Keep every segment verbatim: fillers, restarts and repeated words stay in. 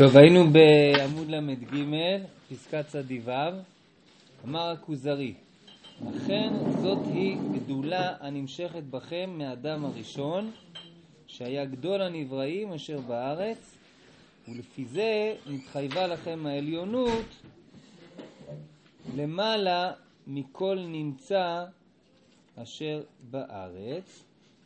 טוב, היינו בעמוד למד ג' פסקת צדיו, אמר הכוזרי, אכן זאת היא גדולה הנמשכת בכם מאדם הראשון, שהיה גדול הנבראים אשר בארץ, ולפי זה נתחייבה לכם העליונות למעלה מכל נמצא אשר בארץ.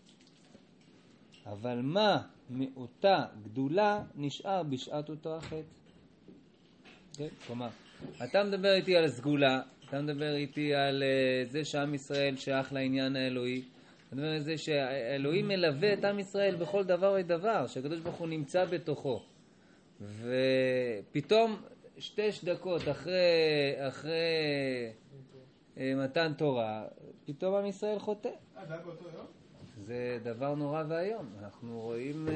אבל מה מאותה גדולה נשאר בשעת אותו החטא? כן? כלומר, אתה מדבר איתי על סגולה, אתה מדבר איתי על uh, זה שעם ישראל שייך לעניין האלוהי, אתה מדבר על זה שהאלוהים מלווה את עם ישראל בכל דבר ודבר, שהקדוש ברוך הוא נמצא בתוכו. ופתאום שתי דקות אחרי, אחרי uh, מתן תורה, פתאום עם ישראל חוטא. אה, זה היה באותו יום? זה דבר נורא והיום. אנחנו רואים,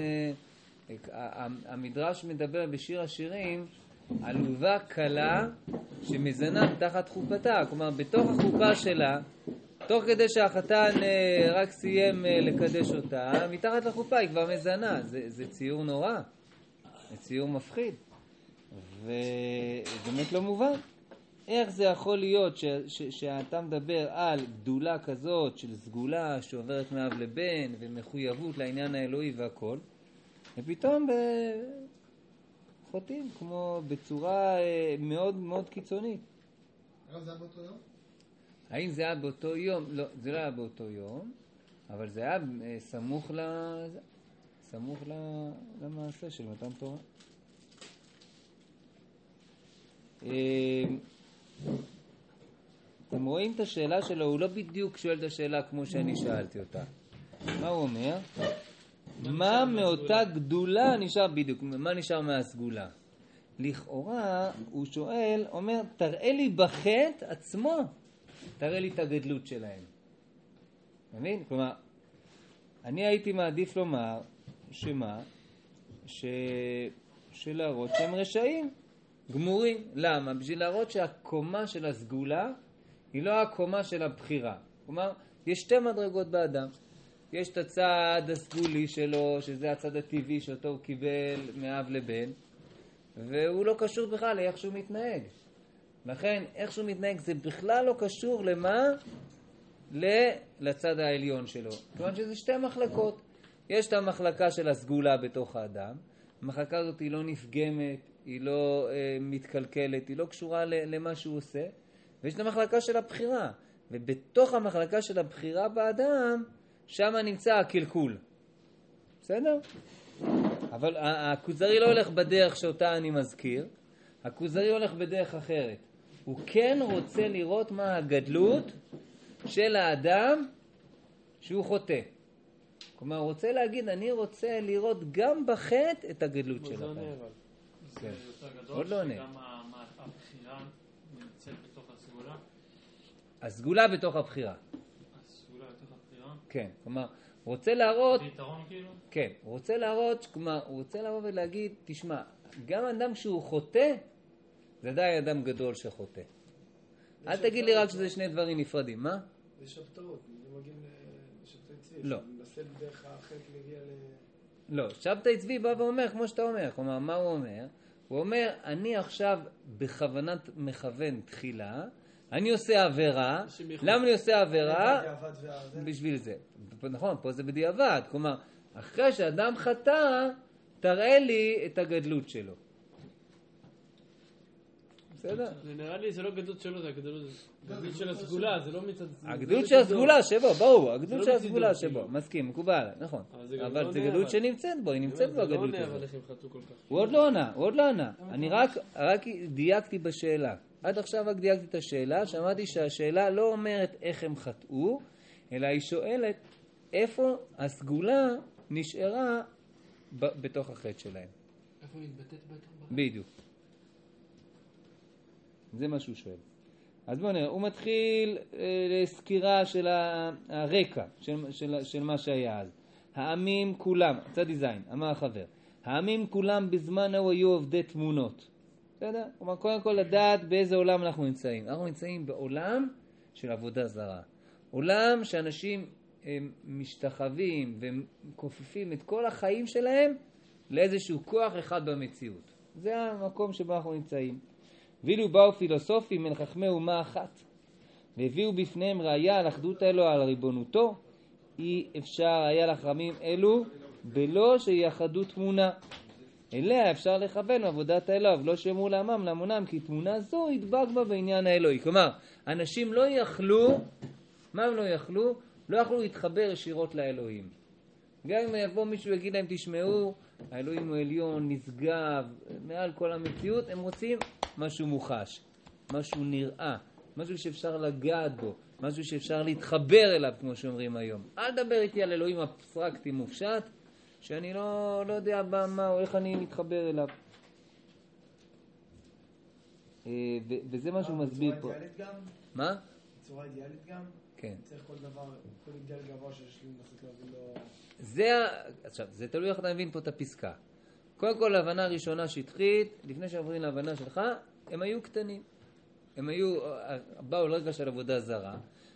המדרש מדבר בשיר השירים, עלובה קלה שמזנה תחת חופתה. כלומר, בתוך החופה שלה, תוך כדי שהחתן רק סיים לקדש אותה, מתחת לחופה היא כבר מזנה. זה, זה ציור נורא, זה ציור מפחיד. ובאמת לא מובן. איך זה יכול להיות ש, ש, שאתה מדבר על גדולה כזאת של סגולה שעוברת מאב לבן ומחויבות לעניין האלוהי והכל, ופתאום חוטאים כמו בצורה מאוד מאוד קיצונית. אבל זה היה באותו יום? האם זה היה באותו יום? לא, זה לא היה באותו יום, אבל זה היה סמוך, לזה, סמוך למעשה של מתן תורה. אתם רואים את השאלה שלו, הוא לא בדיוק שואל את השאלה כמו שאני שאלתי אותה. מה הוא אומר? מה מאותה גדולה נשאר בדיוק? מה נשאר מהסגולה? לכאורה הוא שואל, אומר, תראה לי בחטא עצמו, תראה לי את הגדלות שלהם. מבין? כלומר, אני הייתי מעדיף לומר שמה? ש... שלהראות שהם רשעים. גמורים. למה? בשביל להראות שהקומה של הסגולה היא לא הקומה של הבחירה. כלומר, יש שתי מדרגות באדם. יש את הצד הסגולי שלו, שזה הצד הטבעי שאותו הוא קיבל מאב לבן, והוא לא קשור בכלל לאיך שהוא מתנהג. לכן, איך שהוא מתנהג זה בכלל לא קשור למה? לצד העליון שלו. כלומר שזה שתי מחלקות. יש את המחלקה של הסגולה בתוך האדם. המחלקה הזאת היא לא נפגמת, היא לא אה, מתקלקלת, היא לא קשורה למה שהוא עושה, ויש את המחלקה של הבחירה, ובתוך המחלקה של הבחירה באדם, שם נמצא הקלקול. בסדר? אבל הכוזרי לא הולך בדרך שאותה אני מזכיר, הכוזרי הולך בדרך אחרת. הוא כן רוצה לראות מה הגדלות של האדם שהוא חוטא. כלומר, הוא רוצה להגיד, אני רוצה לראות גם בחטא את הגדלות שלכם. זה יותר גדול, עוד לא עונה. שגם הבחירה נמצאת בתוך הסגולה? הסגולה בתוך הבחירה. הסגולה בתוך הבחירה? כן, כלומר, הוא רוצה להראות... זה יתרון כאילו? כן, הוא רוצה להראות, כלומר, הוא רוצה לבוא ולהגיד, תשמע, גם אדם שהוא חוטא, זה עדיין אדם גדול שחוטא. אל תגיד לי רק שזה שני דברים נפרדים, מה? זה שבתאות, זה מגיעים לשבתאי צבי. לא. שמנסה בדרך החטא להגיע ל... לא, שבתאי צבי בא ואומר, כמו שאתה אומר, כלומר, מה הוא אומר? הוא אומר, אני עכשיו בכוונת מכוון תחילה, אני עושה עבירה, למה אני עושה עבירה? בשביל זה. נכון, פה זה בדיעבד, כלומר, אחרי שאדם חטא, תראה לי את הגדלות שלו. בסדר? זה נראה לי, זה לא גדלות שלו, זה הגדלות של הסגולה, זה לא מצד... הגדלות של הסגולה שבו, ברור, הגדלות של הסגולה שבו, מסכים, מקובל, נכון. אבל זה גדלות שנמצאת בו, היא נמצאת בו הגדלות הזאת. הוא עוד לא עונה, הוא עוד לא עונה. אני רק דייקתי בשאלה. עד עכשיו רק דייקתי את השאלה, שאמרתי שהשאלה לא אומרת איך הם חטאו, אלא היא שואלת איפה הסגולה נשארה בתוך החטא שלהם. איפה היא מתבטאת בתוך? בדיוק. זה מה שהוא שואל. אז בואו נראה, הוא מתחיל אה, לסקירה של הרקע, של, של, של מה שהיה אז. העמים כולם, צדי זין, אמר החבר, העמים כולם בזמן ההוא היו עובדי תמונות. בסדר? כלומר, קודם כל לדעת באיזה עולם אנחנו נמצאים. אנחנו נמצאים בעולם של עבודה זרה. עולם שאנשים הם משתחווים וכופפים את כל החיים שלהם לאיזשהו כוח אחד במציאות. זה המקום שבו אנחנו נמצאים. ואילו באו פילוסופים מן חכמי אומה אחת, והביאו בפניהם ראיה על אחדות אלו על ריבונותו, אי אפשר היה לחכמים אלו בלא שיחדו תמונה. אליה אפשר לכוון עבודת האלוה, ולא שאמרו לעמם להמונם, כי תמונה זו ידבק בה בעניין האלוהי. כלומר, אנשים לא יכלו, מה הם לא יכלו? לא יכלו להתחבר ישירות לאלוהים. גם אם יבוא מישהו ויגיד להם, תשמעו, האלוהים הוא עליון, נשגב, מעל כל המציאות, הם רוצים משהו מוחש, משהו נראה, משהו שאפשר לגעת בו, משהו שאפשר להתחבר אליו, כמו שאומרים היום. אל דבר איתי על אלוהים אבסטרקטי מופשט, שאני לא, לא יודע מה או איך אני מתחבר אליו. ו- וזה מה שהוא מסביר פה. בצורה אידיאלית גם? מה? בצורה אידיאלית גם? כן. צריך כל דבר, כל אידיאל גבוה שיש לי לנסות להביא לו... זה, עכשיו, זה תלוי איך אתה מבין פה את הפסקה. קודם כל, להבנה ראשונה שטחית, לפני שעוברים להבנה שלך, הם היו קטנים. הם היו, באו לרגע של עבודה זרה,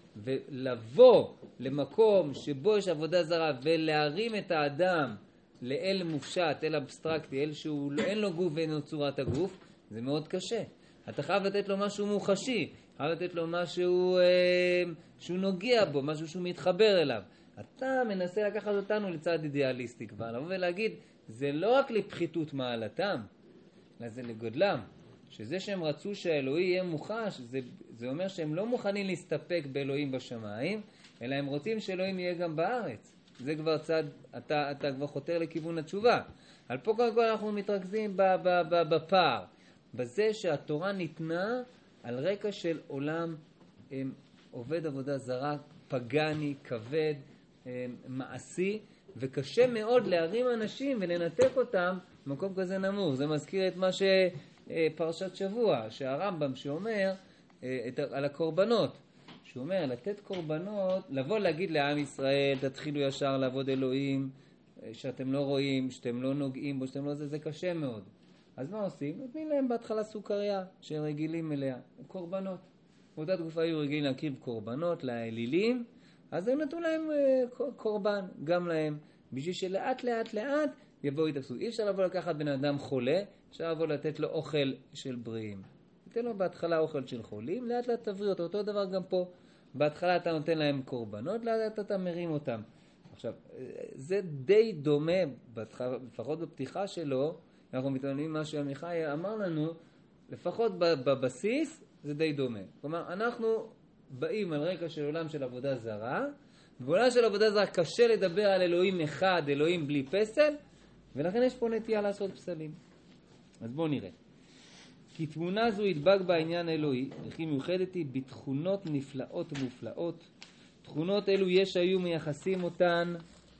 ולבוא למקום שבו יש עבודה זרה, ולהרים את האדם לאל מופשט, אל אבסטרקטי, אל שהוא אין לו גוף ואין לו צורת הגוף, זה מאוד קשה. אתה חייב לתת לו משהו מוחשי, חייב לתת לו משהו אה, שהוא נוגע בו, משהו שהוא מתחבר אליו. אתה מנסה לקחת אותנו לצד אידיאליסטי כבר, לבוא ולהגיד, זה לא רק לפחיתות מעלתם, אלא זה לגודלם. שזה שהם רצו שהאלוהי יהיה מוחש, זה, זה אומר שהם לא מוכנים להסתפק באלוהים בשמיים, אלא הם רוצים שאלוהים יהיה גם בארץ. זה כבר צד, אתה, אתה כבר חותר לכיוון התשובה. על פה קודם כל אנחנו מתרכזים ב, ב, ב, בפער, בזה שהתורה ניתנה על רקע של עולם הם, עובד עבודה זרה, פגני, כבד, הם, מעשי, וקשה מאוד להרים אנשים ולנתק אותם במקום כזה נמוך. זה מזכיר את מה שפרשת שבוע, שהרמב"ם שאומר את, על הקורבנות, שהוא אומר לתת קורבנות, לבוא להגיד לעם ישראל, תתחילו ישר לעבוד אלוהים, שאתם לא רואים, שאתם לא נוגעים בו, שאתם לא זה, זה קשה מאוד. אז מה עושים? נותנים להם בהתחלה סוכריה שהם רגילים אליה, קורבנות. באותה תקופה היו רגילים להקריב קורבנות לאלילים, אז הם נתנו להם קורבן, גם להם, בשביל שלאט לאט לאט יבואו יתפסו. אי אפשר לבוא לקחת בן אדם חולה, אפשר לבוא לתת לו אוכל של בריאים. תן לו בהתחלה אוכל של חולים, לאט לאט תבריא אותו. אותו דבר גם פה. בהתחלה אתה נותן להם קורבנות, לאט לאט אתה מרים אותם. עכשיו, זה די דומה, לפחות בפתיחה שלו, אנחנו מתעניינים מה שעמיחי אמר לנו, לפחות בבסיס זה די דומה. כלומר, אנחנו באים על רקע של עולם של עבודה זרה, בעולם של עבודה זרה קשה לדבר על אלוהים אחד, אלוהים בלי פסל, ולכן יש פה נטייה לעשות פסלים. אז בואו נראה. כי תמונה זו ידבק בעניין אלוהי, וכי מיוחדת היא בתכונות נפלאות ומופלאות. תכונות אלו יש היו מייחסים אותן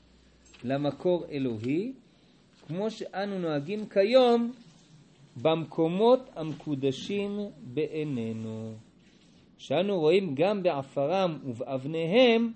למקור אלוהי, כמו שאנו נוהגים כיום במקומות המקודשים בעינינו. שאנו רואים גם בעפרם ובאבניהם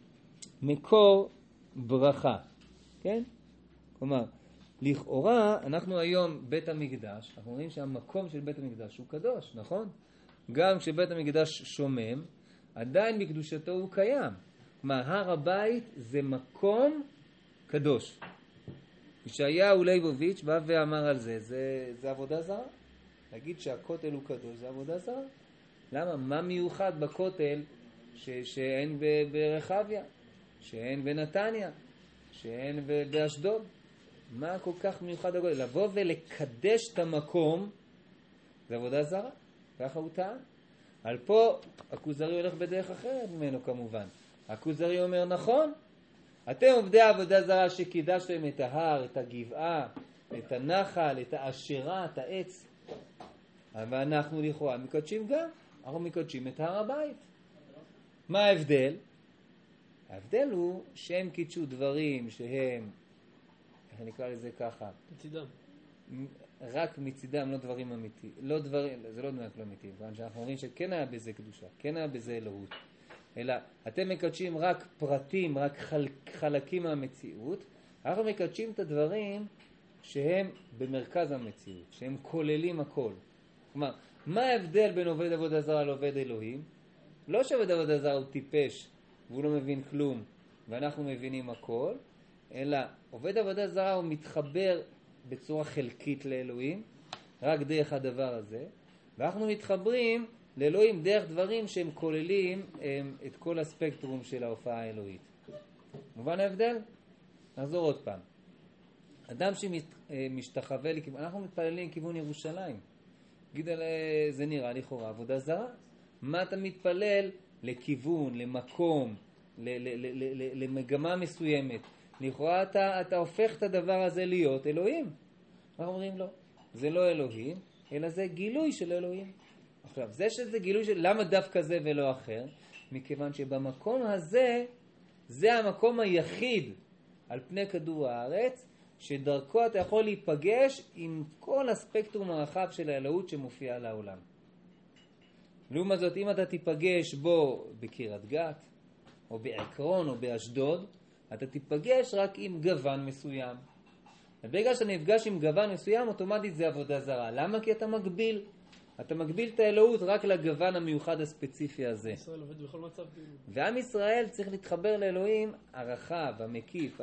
מקור ברכה. כן? כלומר, לכאורה, אנחנו היום בית המקדש, אנחנו רואים שהמקום של בית המקדש הוא קדוש, נכון? גם כשבית המקדש שומם, עדיין בקדושתו הוא קיים. כלומר, הר הבית זה מקום קדוש. ישעיהו ליבוביץ' בא ואמר על זה, זה, זה עבודה זרה. להגיד שהכותל הוא קדוש, זה עבודה זרה. למה? מה מיוחד בכותל ש, שאין ב, ברחביה, שאין בנתניה, שאין ב, באשדוד? מה כל כך מיוחד בכותל? לבוא ולקדש את המקום, זה עבודה זרה. ככה הוא טען. על פה הכוזרי הולך בדרך אחרת ממנו כמובן. הכוזרי אומר נכון, אתם עובדי עבודה זרה שקידשתם את ההר, את הגבעה, את הנחל, את האשרה, את העץ. אבל אנחנו לכאורה מקדשים גם, אנחנו מקדשים את הר הבית. מה ההבדל? ההבדל הוא שהם קידשו דברים שהם, איך נקרא לזה ככה? מצידם. רק מצידם, לא דברים אמיתיים. לא דברים, זה לא דברים לא אמיתיים. אנחנו אומרים שכן היה בזה קדושה, כן היה בזה אלוהות. אלא אתם מקדשים רק פרטים, רק חל, חלקים מהמציאות. אנחנו מקדשים את הדברים שהם במרכז המציאות, שהם כוללים הכל. כלומר, מה ההבדל בין עובד עבודה זרה לעובד אלוהים? לא שעובד עבודה זרה הוא טיפש והוא לא מבין כלום ואנחנו מבינים הכל, אלא עובד עבודה זרה הוא מתחבר בצורה חלקית לאלוהים, רק דרך הדבר הזה, ואנחנו מתחברים לאלוהים דרך דברים שהם כוללים הם, את כל הספקטרום של ההופעה האלוהית. מובן ההבדל? נחזור עוד פעם. אדם שמשתחווה, אנחנו מתפללים לכיוון ירושלים. תגיד, זה נראה לכאורה עבודה זרה. מה אתה מתפלל? לכיוון, למקום, למגמה מסוימת. לכאורה אתה, אתה הופך את הדבר הזה להיות אלוהים. אנחנו אומרים לא. זה לא אלוהים, אלא זה גילוי של אלוהים. עכשיו, זה שזה גילוי של... למה דווקא זה ולא אחר? מכיוון שבמקום הזה, זה המקום היחיד על פני כדור הארץ, שדרכו אתה יכול להיפגש עם כל הספקטרום הרחב של האלוהות שמופיע לעולם. לעומת זאת, אם אתה תיפגש בו בקריית גת, או בעקרון, או באשדוד, אתה תיפגש רק עם גוון מסוים. וברגע שאתה נפגש עם גוון מסוים, אוטומטית זה עבודה זרה. למה? כי אתה מגביל. אתה מגביל את האלוהות רק לגוון המיוחד הספציפי הזה. ישראל עובד בכל מצב. ועם ישראל צריך להתחבר לאלוהים הרחב, המקיף,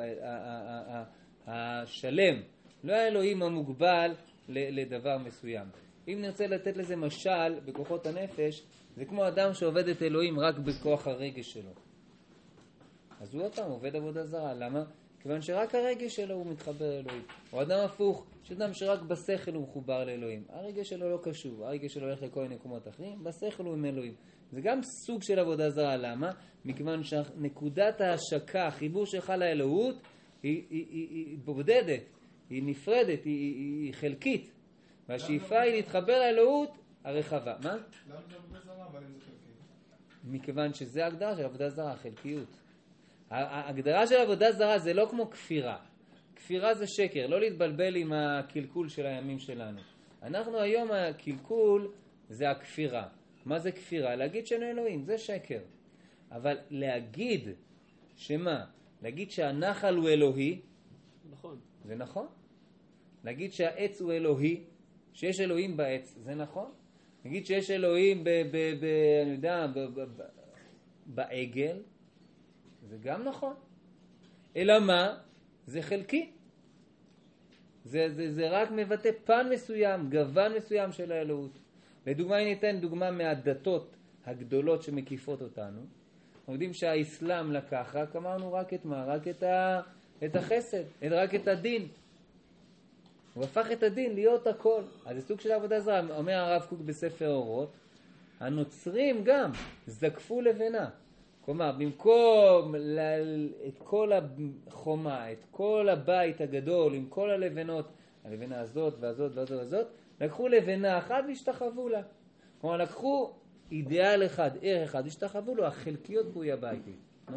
השלם. לא האלוהים המוגבל לדבר מסוים. אם נרצה לתת לזה משל בכוחות הנפש, זה כמו אדם שעובד את אלוהים רק בכוח הרגש שלו. אז הוא עוד פעם עובד עבודה זרה. למה? כיוון שרק הרגש שלו הוא מתחבר לאלוהים. או אדם הפוך, שאדם שרק בשכל הוא מחובר לאלוהים. הרגש שלו לא קשור, הרגש שלו הולך לכל נקומות אחרים, בשכל הוא עם אלוהים. זה גם סוג של עבודה זרה. למה? מכיוון שנקודת ההשקה, החיבור שלך לאלוהות, היא, היא, היא, היא בודדת, היא נפרדת, היא, היא, היא חלקית. והשאיפה היא להתחבר לאלוהות הרחבה. מה? למה זה עבודה זרה, אבל אם זה חלקי? מכיוון שזה ההגדרה של עבודה זרה, חלקיות. ההגדרה של עבודה זרה זה לא כמו כפירה. כפירה זה שקר, לא להתבלבל עם הקלקול של הימים שלנו. אנחנו היום הקלקול זה הכפירה. מה זה כפירה? להגיד שאין אלוהים, זה שקר. אבל להגיד שמה? להגיד שהנחל הוא אלוהי, נכון. זה נכון. להגיד שהעץ הוא אלוהי, שיש אלוהים בעץ, זה נכון. להגיד שיש אלוהים ב... ב, ב אני יודע, ב, ב, ב, בעגל, זה גם נכון. אלא מה? זה חלקי. זה, זה, זה רק מבטא פן מסוים, גוון מסוים של האלוהות. לדוגמה, אני ניתן דוגמה מהדתות הגדולות שמקיפות אותנו. אנחנו יודעים שהאסלאם לקח, רק אמרנו רק את מה? רק את, ה, את החסד, רק את הדין. הוא הפך את הדין להיות הכל. אז זה סוג של עבודה זרה. אומר הרב קוק בספר אורות, הנוצרים גם זקפו לבנה. כלומר, במקום ל- את כל החומה, את כל הבית הגדול, עם כל הלבנות, הלבנה הזאת והזאת והזאת והזאת, לקחו לבנה אחת והשתחוו לה. כלומר, לקחו אידיאל אחד, ערך אחד, השתחוו לו, החלקיות בו היא הביתי.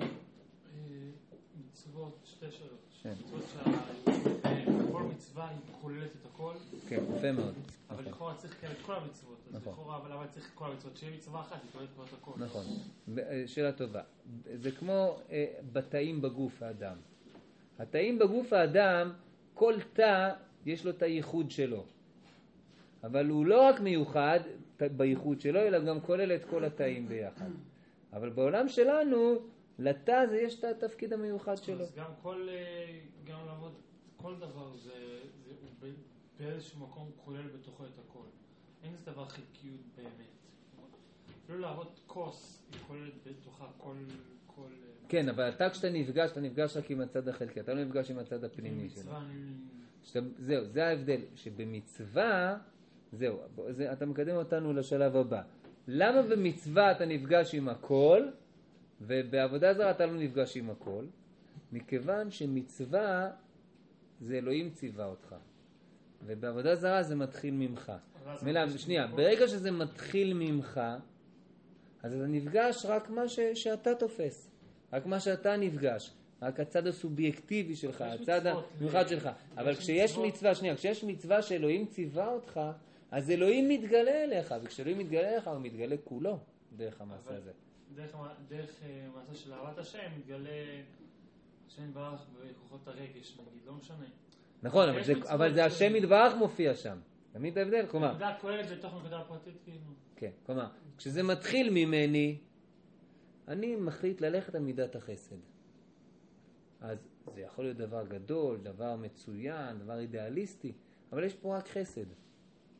מצוות, שתי שאלות. כן. מצוות שכל מצווה היא כוללת את הכל. כן, יפה מאוד. אבל לכאורה צריך כן את כל המצוות. אז נכון. לכאורה, אבל למה צריך את כל המצוות? שיהיה מצווה אחת, היא כוללת כבר את הכל. נכון. שאלה טובה. זה כמו אה, בתאים בגוף האדם. התאים בגוף האדם, כל תא יש לו את הייחוד שלו. אבל הוא לא רק מיוחד בייחוד שלו, אלא גם כולל את כל התאים ביחד. אבל בעולם שלנו, לתא זה יש את התפקיד המיוחד שלו. אז גם כל, גם לעבוד, כל דבר זה, זה הוא באיזשהו מקום כולל בתוכו את הכל. אין זה דבר חלקיות באמת. אפילו לעבוד כוס, היא כוללת בתוכה כל... כל כן, אבל אתה כשאתה נפגש, אתה נפגש רק עם הצד החלקי, אתה לא נפגש עם הצד הפנימי שלו. שאתה, זהו, זה ההבדל, שבמצווה, זהו, זה, אתה מקדם אותנו לשלב הבא. למה במצווה אתה נפגש עם הכל, ובעבודה זרה אתה לא נפגש עם הכל? מכיוון שמצווה זה אלוהים ציווה אותך. ובעבודה זרה זה מתחיל ממך. מילה, שנייה, ברגע שזה מתחיל ממך, אז אתה נפגש רק מה ש, שאתה תופס. רק מה שאתה נפגש. רק הצד הסובייקטיבי שלך, הצד המיוחד שלך. אבל כשיש מצווה, שנייה, כשיש מצווה שאלוהים ציווה אותך, אז אלוהים מתגלה אליך, וכשאלוהים מתגלה אליך, הוא מתגלה כולו דרך המעשה הזה. דרך, דרך מעשה של אהבת השם מתגלה השם יתברך בכוחות הרגש, נגיד, לא משנה. נכון, אבל זה, אבל זה השם יתברך מופיע שם. תמיד ההבדל, כלומר. נקודה כוללת בתוך נקודה פרטית, כאילו. כן, כלומר, כשזה מתחיל ממני, אני מחליט ללכת על מידת החסד. אז זה יכול להיות דבר גדול, דבר מצוין, דבר אידיאליסטי, אבל יש פה רק חסד.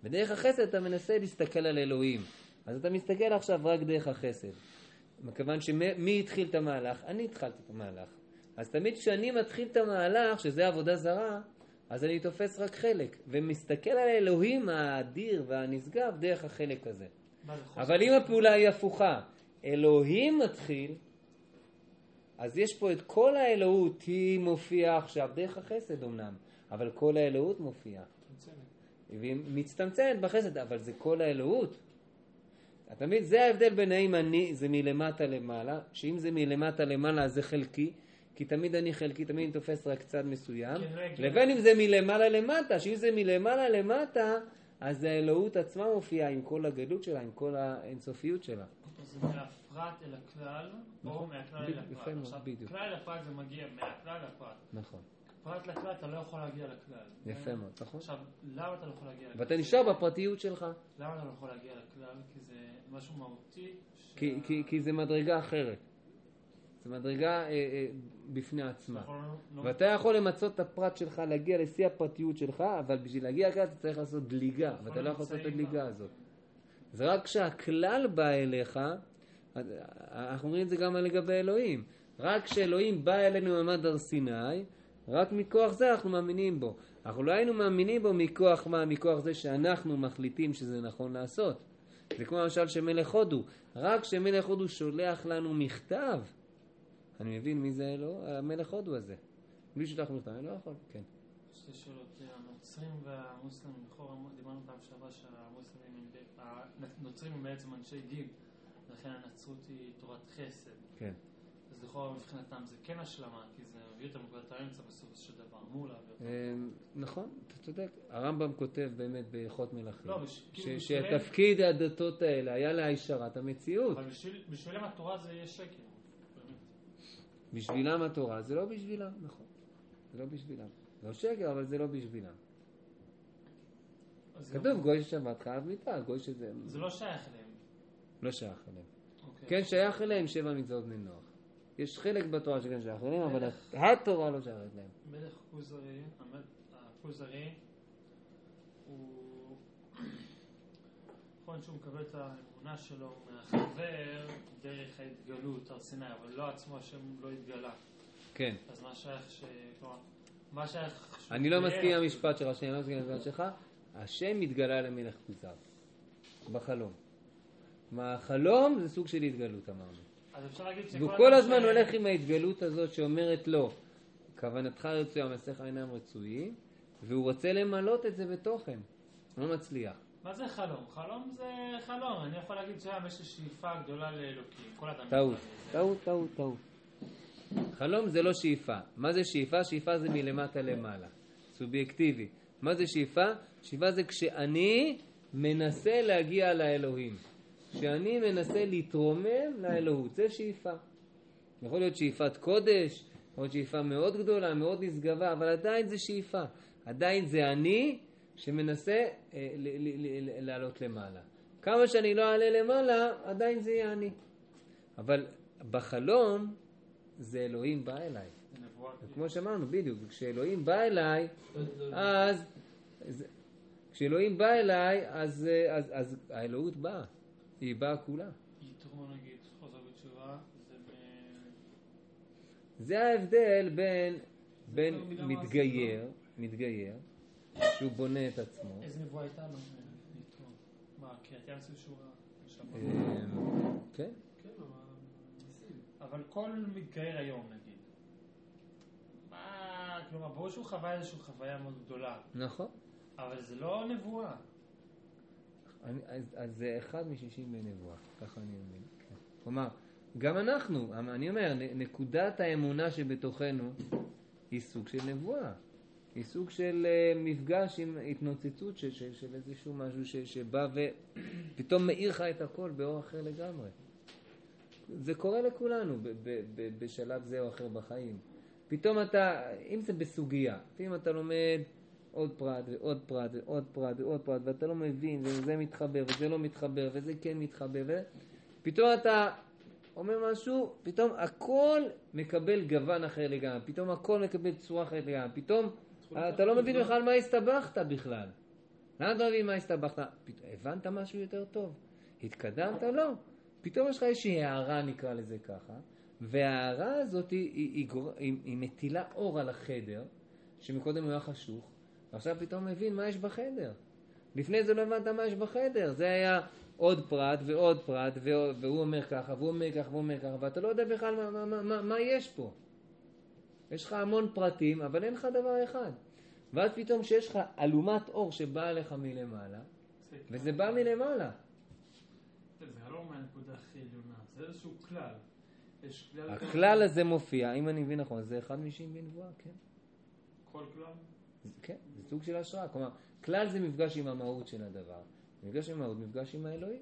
ודרך החסד אתה מנסה להסתכל על אלוהים. אז אתה מסתכל עכשיו רק דרך החסד. מכיוון שמי התחיל את המהלך? אני התחלתי את המהלך. אז תמיד כשאני מתחיל את המהלך, שזה עבודה זרה, אז אני תופס רק חלק, ומסתכל על האלוהים האדיר והנשגב דרך החלק הזה. אבל אם הפעולה היא הפוכה, אלוהים מתחיל, אז יש פה את כל האלוהות, היא מופיעה עכשיו דרך החסד אמנם, אבל כל האלוהות מופיעה. והיא מצטמצמת בחסד, אבל זה כל האלוהות. אתה מבין? זה ההבדל בין האם אני, זה מלמטה למעלה, שאם זה מלמטה למעלה זה חלקי, כי תמיד אני חלקי, תמיד אני תופס רק צד מסוים, לבין אם זה מלמעלה למטה, שאם זה מלמעלה למטה, אז האלוהות עצמה מופיעה עם כל הגדלות שלה, עם כל האינסופיות שלה. זה מהפרט אל הכלל, או מהכלל אל הפרט. עכשיו, כלל לפרט זה מגיע מהכלל לפרט. נכון. פרט לכלל אתה לא יכול להגיע לכלל. יפה מאוד, נכון. עכשיו, למה אתה לא יכול להגיע לכלל? ואתה נשאר בפרטיות שלך. למה אתה לא יכול להגיע לכלל? כי זה משהו מהותי. כי, כי, כי זה מדרגה אחרת. זה מדרגה אה, אה, בפני עצמה. ואתה יכול למצוא את הפרט שלך, להגיע לשיא הפרטיות שלך, אבל בשביל להגיע לכלל אתה צריך לעשות דליגה, ואתה לא יכול לעשות את הדליגה הזאת. זה רק כשהכלל בא אליך, אנחנו אומרים את זה גם לגבי אלוהים. רק כשאלוהים בא אלינו ממעמד הר סיני, רק מכוח זה אנחנו מאמינים בו. אנחנו לא היינו מאמינים בו מכוח מה? מכוח זה שאנחנו מחליטים שזה נכון לעשות. זה כמו למשל שמלך הודו. רק שמלך הודו שולח לנו מכתב, אני מבין מי זה אלוה? המלך הודו הזה. מי שולח מכתב? אני לא יכול. כן. שתי שאלות. הנוצרים והמוסלמים, לכאורה דיברנו פעם שעברה שהמוסלמים, הנוצרים הם בעצם אנשי דין, לכן הנצרות היא תורת חסד. כן. אז לכאורה מבחינתם זה כן השלמה, כי זה מביא את המקודת האמצע בסוף של דבר, אמור להביא אותם. נכון, אתה צודק. הרמב"ם כותב באמת בהלכות מלכים, לא, שתפקיד הדתות האלה היה להישרת המציאות. אבל בשבילם התורה זה יהיה שקר. בשבילם התורה, זה לא בשבילם, נכון. זה לא בשבילם. לא שקר, אבל זה לא בשבילם. כתוב גוי ששבת חייב מיתה, גוי שזה... זה לא שייך אליהם. לא שייך אליהם. כן שייך אליהם שבע מצוות בני נוח. יש חלק בתורה שכן שייך אליהם, אבל התורה לא שייכת להם. מלך כוזרי, הכוזרי, הוא... נכון שהוא מקבל את האמונה שלו מהחבר דרך ההתגלות, הר סיני, אבל לא עצמו השם לא התגלה. כן. אז מה שייך ש... מה שייך... אני לא מסכים עם המשפט שלך, שאני לא מסכים עם המשפט שלך. השם התגלה למלך כוזר. בחלום. מה החלום זה סוג של התגלות, אמרנו. אז אפשר להגיד שכל... והוא כל הזמן הולך עם ההתגלות הזאת שאומרת לו, כוונתך רצויה, מעשיך אינם רצויים, והוא רוצה למלות את זה בתוכן. לא מצליח. מה זה חלום? חלום זה חלום. אני יכול להגיד שהיום יש לי שאיפה גדולה לאלוקים. כל אדם... טעות, טעות, טעות, טעות. חלום זה לא שאיפה. מה זה שאיפה? שאיפה זה מלמטה למעלה. סובייקטיבי. מה זה שאיפה? שאיפה זה כשאני מנסה להגיע לאלוהים. כשאני מנסה להתרומם לאלוהות. זה שאיפה. יכול להיות שאיפת קודש, יכול להיות שאיפה מאוד גדולה, מאוד נשגבה, אבל עדיין זה שאיפה. עדיין זה אני שמנסה אה, ל- ל- ל- לעלות למעלה. כמה שאני לא אעלה למעלה, עדיין זה יהיה אני. אבל בחלום זה אלוהים בא אליי. כמו שאמרנו, בדיוק, כשאלוהים בא אליי, אז, אז כשאלוהים בא אליי, אז, אז, אז האלוהות באה. היא באה כולה. יתרו נגיד, חוזר בתשובה, זה ב... זה ההבדל בין, בין מתגייר, מתגייר, שהוא בונה את עצמו. איזה נבואה הייתה לו? יתרו. מה, קריאת ים סביב שורה? כן. אבל כל מתגייר היום, נגיד. מה, כלומר, ברור שהוא חווה איזושהי חוויה מאוד גדולה. נכון. אבל זה לא נבואה. אני, אז, אז זה אחד משישים בנבואה, ככה אני מבין. כן. כלומר, גם אנחנו, אני אומר, נקודת האמונה שבתוכנו היא סוג של נבואה. היא סוג של uh, מפגש עם התנוצצות של, של, של איזשהו משהו ש, שבא ופתאום מאיר לך את הכל באור אחר לגמרי. זה קורה לכולנו ב, ב, ב, בשלב זה או אחר בחיים. פתאום אתה, אם זה בסוגיה, פתאום אתה לומד עוד פרט ועוד פרט ועוד פרט ועוד פרט, ואתה לא מבין, וזה מתחבר וזה לא מתחבר וזה כן מתחבר, פתאום אתה אומר משהו, פתאום הכל מקבל גוון אחר לגמרי, פתאום הכל מקבל צורה אחרת לגמרי, פתאום אתה לא מבין בכלל מה הסתבכת בכלל. למה אתה מבין מה הסתבכת? הבנת משהו יותר טוב? התקדמת? לא. פתאום יש לך איזושהי הערה, נקרא לזה ככה, וההערה הזאת היא, היא, היא, היא, היא מטילה אור על החדר, שמקודם הוא היה חשוך, ועכשיו פתאום מבין מה יש בחדר. לפני זה לא הבנת מה יש בחדר. זה היה עוד פרט ועוד פרט, והוא אומר ככה, והוא אומר ככה, והוא אומר ככה, ואתה לא יודע בכלל מה, מה, מה, מה, מה יש פה. יש לך המון פרטים, אבל אין לך דבר אחד. ואז פתאום שיש לך אלומת אור שבאה לך מלמעלה, וזה בא מלמעלה. זה לא מהנקודה הכי עליונה, זה איזשהו כלל. הכלל הזה מופיע, אם אני מבין נכון, זה אחד משעים בנבואה, כן. כל כלל? כן, זה סוג של השראה. כלומר, כלל זה מפגש עם המהות של הדבר. מפגש עם המהות, מפגש עם האלוהי.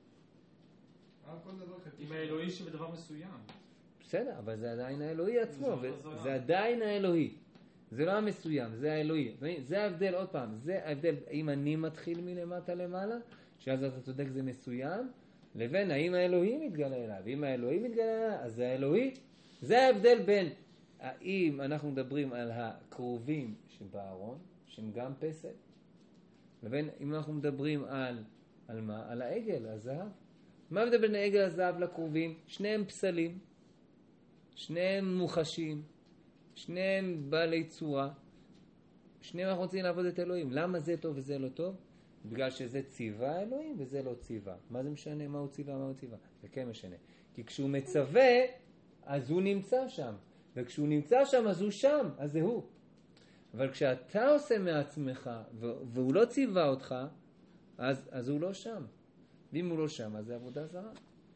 עם האלוהי שבדבר מסוים. בסדר, אבל זה עדיין האלוהי עצמו, זה עדיין האלוהי. זה לא המסוים, זה האלוהי. זה ההבדל, עוד פעם, זה ההבדל, אם אני מתחיל מלמטה למעלה, שאז אתה צודק זה מסוים, לבין האם האלוהי מתגלה אליו. אם האלוהי מתגלה אליו, אז זה האלוהי. זה ההבדל בין, האם אנחנו מדברים על הקרובים שבארון, שהם גם פסל, לבין אם אנחנו מדברים על, על מה? על העגל, הזהב. מה ההבדל בין העגל הזהב לקרובים? שניהם פסלים, שניהם מוחשים, שניהם בעלי צורה, שניהם אנחנו רוצים לעבוד את אלוהים. למה זה טוב וזה לא טוב? בגלל שזה ציווה אלוהים וזה לא ציווה. מה זה משנה? מה הוא ציווה? מה הוא ציווה? זה כן משנה. כי כשהוא מצווה, אז הוא נמצא שם. וכשהוא נמצא שם, אז הוא שם. אז זה הוא. אבל כשאתה עושה מעצמך, והוא לא ציווה אותך, אז, אז הוא לא שם. ואם הוא לא שם, אז זה עבודה זרה.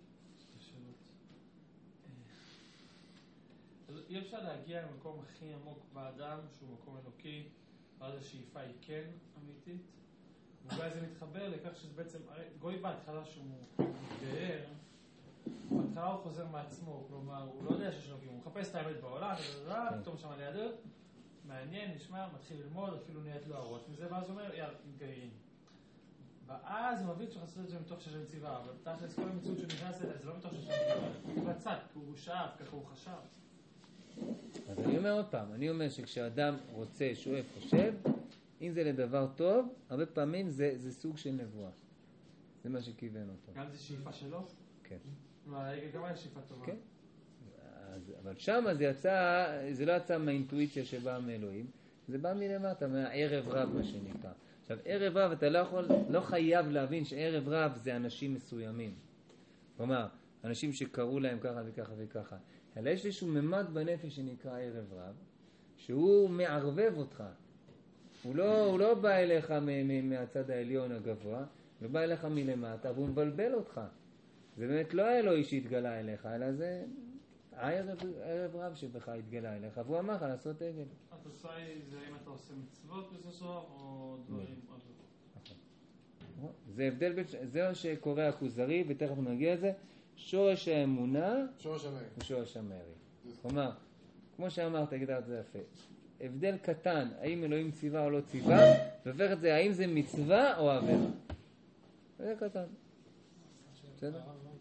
אי אפשר להגיע למקום הכי עמוק באדם, שהוא מקום אלוקי, ואז השאיפה היא כן אמיתית. ואולי זה מתחבר לכך שזה בעצם, גוי בהתחלה שהוא מתגאר, בהתחלה הוא חוזר מעצמו, כלומר, הוא לא יודע שיש אלוקים, הוא מחפש את האמת בעולם, פתאום שם לידו, מעניין, נשמע, מתחיל ללמוד, אפילו נהיית לו הראש מזה, ואז הוא אומר, יאללה, מתגאים. ואז הוא מבין שחסות את זה מתוך ששם ציווה, אבל תכלס כל המציאות שהוא נכנס אליה, זה לא מתוך ששם ציווה, הוא בצד, כי הוא שאף, ככה הוא חשב. אז אני אומר עוד פעם, אני אומר שכשאדם רוצה, שואף, חושב, אם זה לדבר טוב, הרבה פעמים זה, זה סוג של נבואה. זה מה שכיוון אותו. גם זה שאיפה שלו? כן. גם היה שאיפה טובה. כן. אז, אבל שם זה יצא, זה לא יצא מהאינטואיציה שבאה מאלוהים, זה בא מלמטה, מהערב רב מה שנקרא. עכשיו, ערב רב, אתה לא יכול, לא חייב להבין שערב רב זה אנשים מסוימים. כלומר, אנשים שקראו להם ככה וככה וככה. אלא יש איזשהו ממד בנפש שנקרא ערב רב, שהוא מערבב אותך. הוא לא, הוא לא בא אליך מהצד העליון הגבוה, הוא בא אליך מלמטה, והוא מבלבל אותך. זה באמת לא האלוהי שהתגלה אליך, אלא זה הערב ערב רב שבך התגלה אליך, והוא אמר לך לעשות עגל. התוצאה היא זה אם אתה עושה מצוות בסופו, או דברים עוד לא. זה הבדל, זה מה שקורא הכוזרי, ותכף נגיע לזה, שורש האמונה ושורש המרי. כלומר, כמו שאמרת, הגדרת זה יפה. הבדל קטן, האם אלוהים ציווה או לא ציווה, והופך את זה, האם זה מצווה או עבירה. זה קטן. בסדר?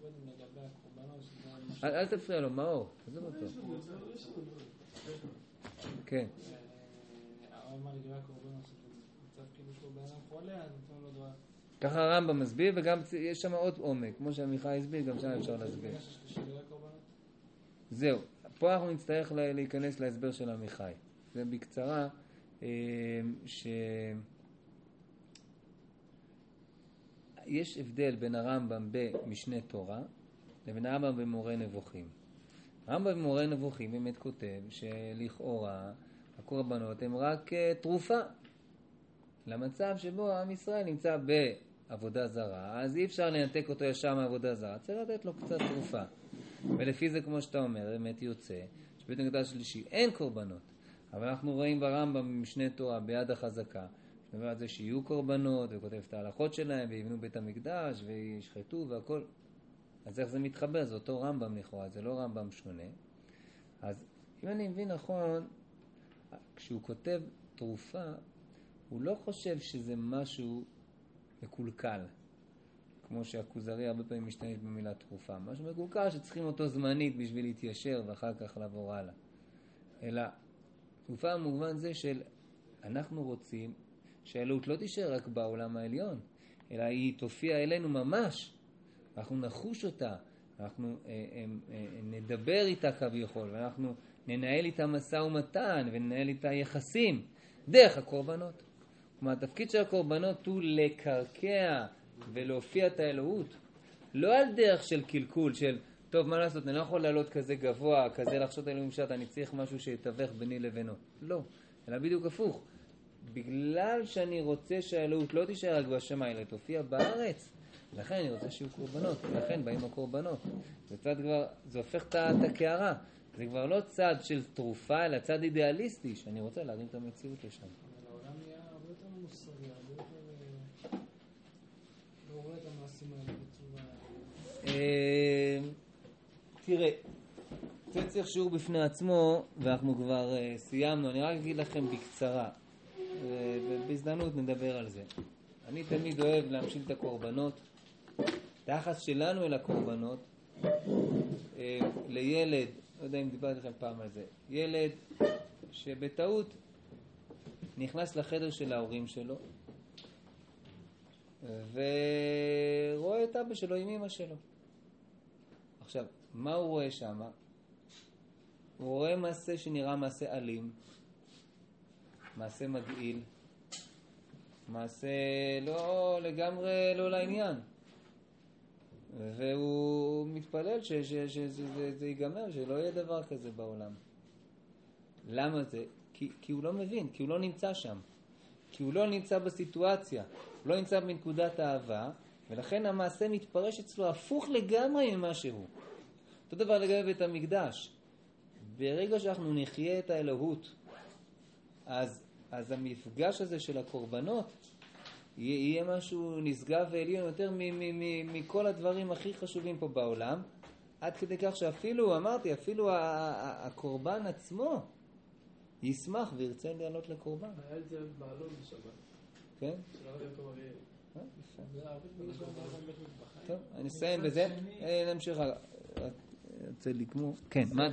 אל תפריע לו, מאור. זה לא טוב. כן. ככה הרמב"ם מסביר, וגם יש שם עוד עומק, כמו שעמיחי הסביר, גם שם אפשר להסביר. זהו, פה אנחנו נצטרך להיכנס להסבר של עמיחי. זה בקצרה, שיש הבדל בין הרמב"ם במשנה תורה, לבין הרמב"ם במורה נבוכים. הרמב"ם במורה נבוכים באמת כותב שלכאורה הקורבנות הם רק תרופה למצב שבו עם ישראל נמצא בעבודה זרה, אז אי אפשר לנתק אותו ישר מעבודה זרה, צריך לתת לו קצת תרופה. ולפי זה, כמו שאתה אומר, באמת יוצא שבית המקדש השלישי אין קורבנות. אבל אנחנו רואים ברמב"ם במשנה תורה ביד החזקה, שמדבר על זה שיהיו קורבנות, וכותב את ההלכות שלהם, ויבנו בית המקדש, וישחטו והכל. אז איך זה מתחבר? זה אותו רמב"ם לכאורה, זה לא רמב"ם שונה. אז אם אני מבין נכון, כשהוא כותב תרופה, הוא לא חושב שזה משהו מקולקל, כמו שהכוזרי הרבה פעמים משתמש במילה תרופה. משהו מקולקל שצריכים אותו זמנית בשביל להתיישר ואחר כך לעבור הלאה. אלא תרופה במובן זה של אנחנו רוצים שהאלוהות לא תישאר רק בעולם העליון, אלא היא תופיע אלינו ממש. אנחנו נחוש אותה, אנחנו אה, אה, אה, נדבר איתה כביכול, ואנחנו ננהל איתה משא ומתן, וננהל איתה יחסים, דרך הקורבנות. כלומר, התפקיד של הקורבנות הוא לקרקע ולהופיע את האלוהות. לא על דרך של קלקול, של, טוב, מה לעשות, אני לא יכול לעלות כזה גבוה, כזה לחשות אלוהים שאת, אני צריך משהו שיתווך ביני לבינו. לא, אלא בדיוק הפוך. בגלל שאני רוצה שהאלוהות לא תישאר רק בשמיים, אלא תופיע בארץ, לכן אני רוצה שיהיו קורבנות, לכן באים הקורבנות. זה צד כבר, זה הופך את הקערה. זה כבר לא צד של תרופה, אלא צד אידיאליסטי, שאני רוצה להרים את המציאות לשם. אבל העולם נהיה הרבה יותר מוסרי, הרבה יותר... לא רואה את המעשים האלה בצורה... תראה, זה צריך שיעור בפני עצמו, ואנחנו כבר סיימנו. אני רק אגיד לכם בקצרה, ובהזדמנות נדבר על זה. אני תמיד אוהב להמשיל את הקורבנות, את היחס שלנו אל הקורבנות, לילד, לא יודע אם דיברתי לכם פעם על זה, ילד שבטעות נכנס לחדר של ההורים שלו, ורואה את אבא שלו עם אמא שלו. עכשיו, מה הוא רואה שם? הוא רואה מעשה שנראה מעשה אלים, מעשה מגעיל, מעשה לא לגמרי לא לעניין. והוא מתפלל ש- ש- ש- שזה זה, זה ייגמר, שלא יהיה דבר כזה בעולם. למה זה? כי, כי הוא לא מבין, כי הוא לא נמצא שם. כי הוא לא נמצא בסיטואציה, הוא לא נמצא בנקודת האהבה, ולכן המעשה מתפרש אצלו הפוך לגמרי ממה שהוא. אותו דבר לגבי בית המקדש. ברגע שאנחנו נחיה את האלוהות, אז, אז המפגש הזה של הקורבנות יהיה, יהיה משהו נשגב ועליון יותר מ- מ- מ- מכל הדברים הכי חשובים פה בעולם, עד כדי כך שאפילו, אמרתי, אפילו ה- ה- הקורבן עצמו ישמח וירצה לעלות לקורבן. היה את זה בעלון בשבת. כן? של הרב יעקב אריאל. אה, יפה. זה הרבה דברים שאומר באמת בחיים. טוב, אני אסיים בזה. אה, נמשיך הלאה. רוצה לגמור. כן, מה?